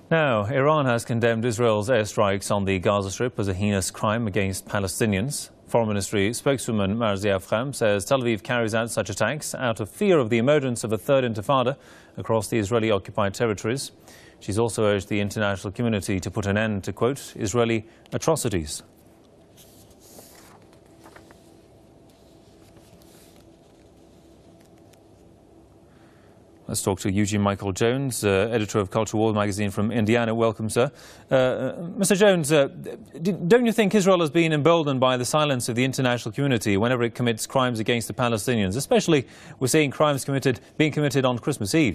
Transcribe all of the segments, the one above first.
Now, Iran has condemned Israel's airstrikes on the Gaza Strip as a heinous crime against Palestinians. Foreign Ministry spokeswoman Marzia Afkham says Tel Aviv carries out such attacks out of fear of the emergence of a third intifada across the Israeli-occupied territories. She's also urged the international community to put an end to, quote, Israeli atrocities. Let's talk to Eugene Michael Jones, editor of Cultural World magazine from Indiana. Welcome, sir. Mr. Jones, don't you think Israel has been emboldened by the silence of the international community whenever it commits crimes against the Palestinians? Especially, we're seeing crimes being committed on Christmas Eve.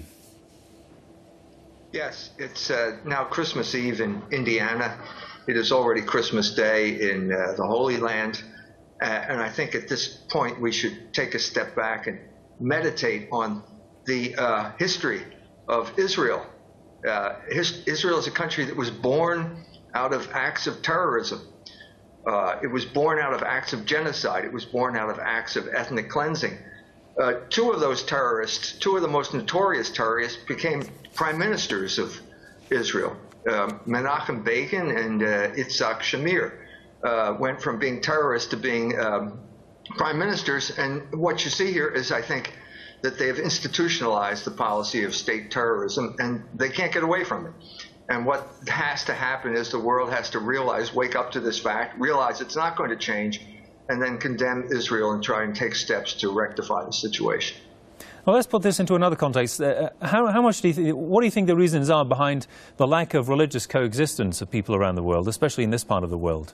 Yes, it's now Christmas Eve in Indiana. It is already Christmas Day in the Holy Land. And I think at this point we should take a step back and meditate on the history of Israel. Israel is a country that was born out of acts of terrorism. It was born out of acts of genocide. It was born out of acts of ethnic cleansing. Two of those terrorists, two of the most notorious terrorists, became prime ministers of Israel. Menachem Begin and Yitzhak Shamir went from being terrorists to being prime ministers. And what you see here is, I think, that they have institutionalized the policy of state terrorism, and they can't get away from it. And what has to happen is the world has to realize, wake up to this fact, realize it's not going to change, and then condemn Israel and try and take steps to rectify the situation. Well, let's put this into another context. What do you think the reasons are behind the lack of religious coexistence of people around the world, especially in this part of the world?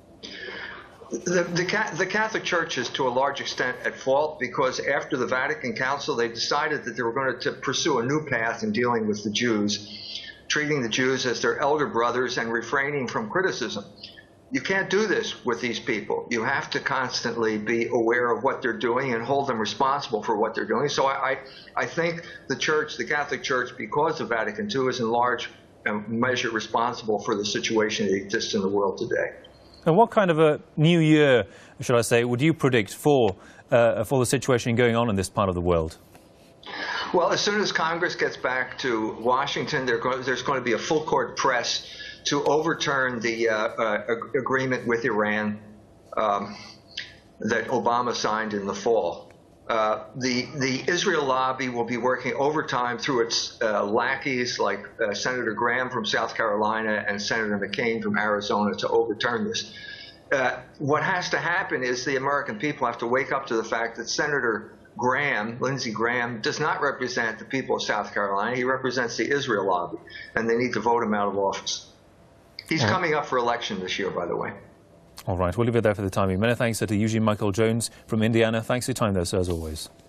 The Catholic Church is to a large extent at fault because after the Vatican Council, they decided that they were going to pursue a new path in dealing with the Jews, treating the Jews as their elder brothers and refraining from criticism. You can't do this with these people. You have to constantly be aware of what they're doing and hold them responsible for what they're doing. So I think the Church, the Catholic Church, because of Vatican II, is in large measure responsible for the situation that exists in the world today. And what kind of a new year, should I say, would you predict for the situation going on in this part of the world? Well, as soon as Congress gets back to Washington, there's going to be a full-court press to overturn the agreement with Iran that Obama signed in the fall. The Israel lobby will be working overtime through its lackeys like Senator Graham from South Carolina and Senator McCain from Arizona to overturn this. What has to happen is the American people have to wake up to the fact that Senator Graham, Lindsey Graham, does not represent the people of South Carolina. He represents the Israel lobby, and they need to vote him out of office. He's coming up for election this year, by the way. All right, we'll leave it there for the time being. Many thanks to Eugene Michael Jones from Indiana. Thanks for your time there, sir, as always.